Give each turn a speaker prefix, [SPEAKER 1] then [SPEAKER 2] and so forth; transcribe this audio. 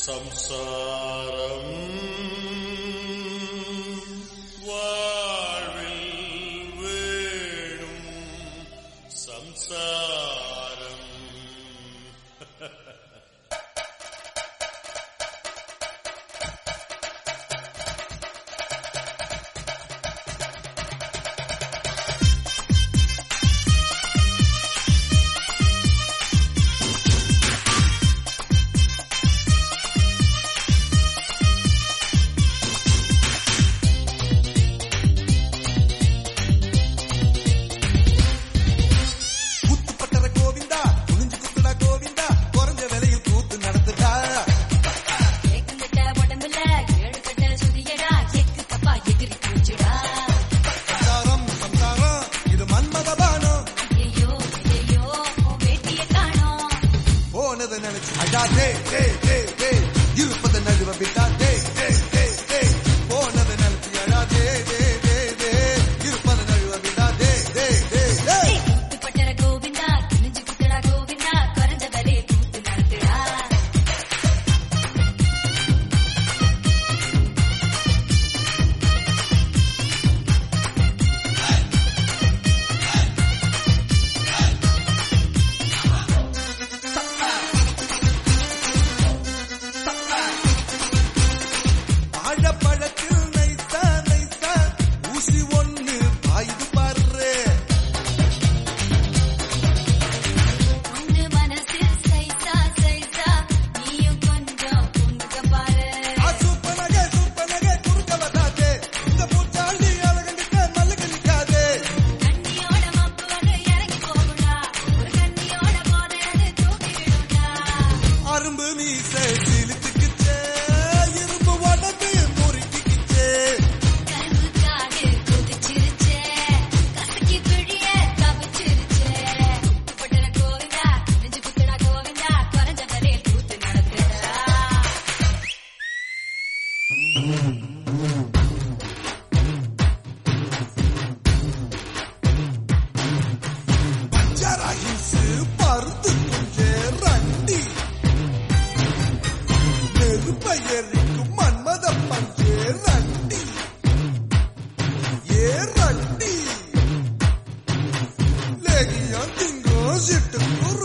[SPEAKER 1] சம்சாரம் வாழ்வில் வேணும் சம்சாரம்.
[SPEAKER 2] இருப்பது நழுவ விட்டா போனது நினைச்சு அழாதே இருப்பது நழுவ விட்டா
[SPEAKER 3] பட்டர கோவிந்தா துணிஞ்சு குத்தடா கோவிந்தா குறைஞ்ச வலே கூத்து நடத்துடா.
[SPEAKER 2] பழத்தில் நைசா நைசா ஊசி ஒண்ணு பாயுது பாரு.
[SPEAKER 3] ஒண்ணு மனசில் சைசா சைசா நீயும் கொஞ்சம் குண்டுக்க பாரு.
[SPEAKER 2] சூப்பனகே குறுக்க வந்தாதே இந்த பூச்சாண்டி அழகண்டிக்க மல்லுக்கு நிக்காதே.
[SPEAKER 3] கண்ணியோட மப்பு வந்து இறங்கி போகுடா ஒரு கண்ணியோட போதை அது தூக்கி விடுடா.
[SPEAKER 2] அரும்பு மீச சிலுத்துக்குச்சே இரும்பு உடம்பு முறுக்கிக்குச்சே.
[SPEAKER 3] கருவுக்காக கொதிச்சிருச்சே கசக்கி பிழிய தவிச்சிருச்சே. பட்டர கோவிந்தா துணிஞ்சு குத்தடா கோவிந்தா குறைஞ்ச வலே கூத்து நடத்துடா.
[SPEAKER 2] பஞ்சராயிசு பருத்து கொஞ்சே ரண்டி நெருப்பெரிக்கும் மன்மத பஞ்சே ரண்டி ரண்டி லேகியம் திங்கோ சிட்டுக்கு